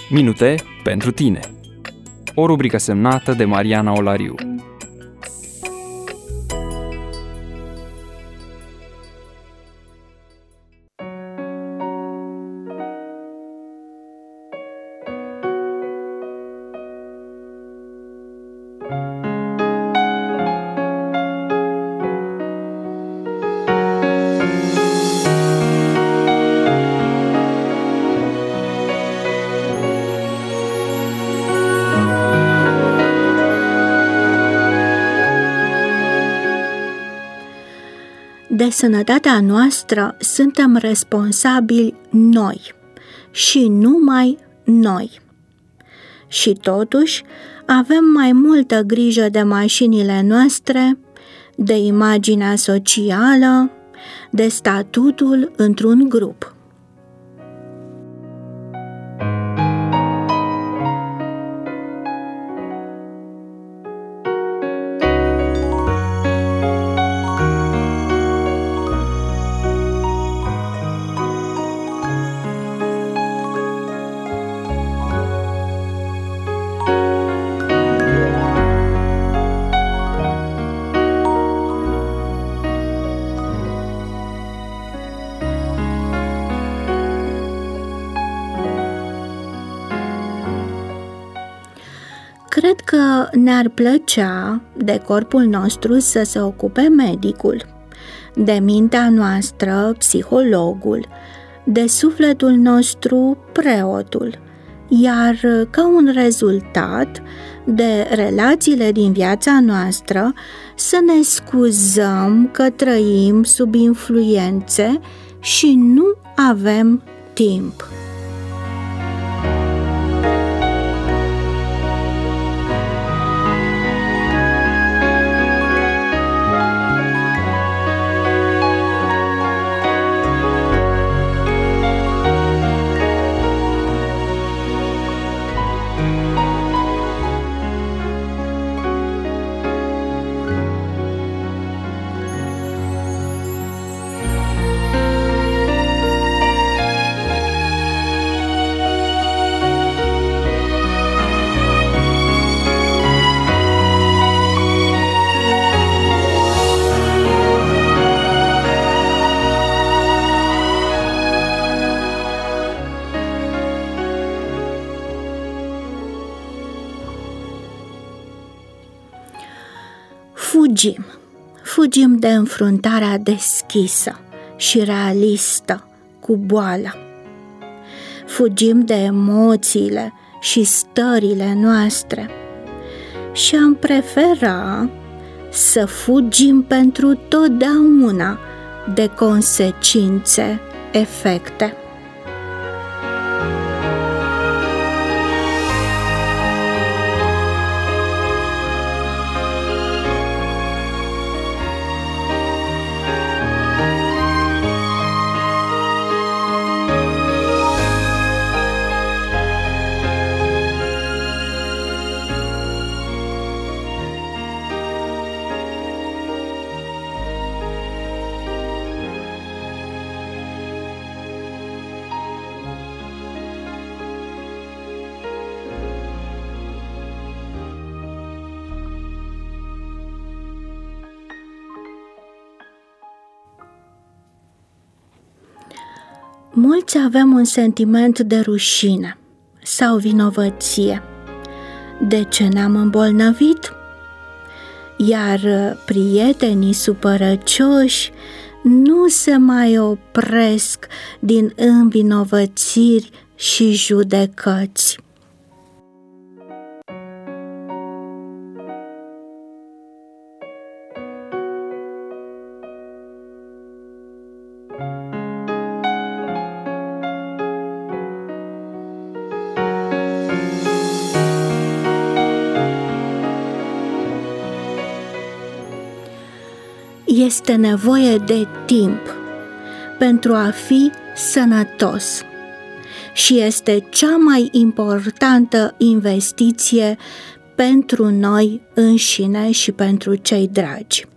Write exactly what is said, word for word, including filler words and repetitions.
Minute pentru tine. O rubrică semnată de Mariana Olariu. De sănătatea noastră suntem responsabili noi și numai noi. Și totuși avem mai multă grijă de mașinile noastre, de imaginea socială, de statutul într-un grup. Cred că ne-ar plăcea de corpul nostru să se ocupe medicul, de mintea noastră psihologul, de sufletul nostru preotul, iar ca un rezultat de relațiile din viața noastră să ne scuzăm că trăim sub influențe și nu avem timp. Fugim, fugim de înfruntarea deschisă și realistă cu boala. Fugim de emoțiile și stările noastre și am prefera să fugim pentru totdeauna de consecințe, efecte. Mulți avem un sentiment de rușine sau vinovăție. De ce ne-am îmbolnăvit? Iar prietenii supărăcioși nu se mai opresc din învinovățiri și judecăți. Este nevoie de timp pentru a fi sănătos și este cea mai importantă investiție pentru noi înșine și pentru cei dragi.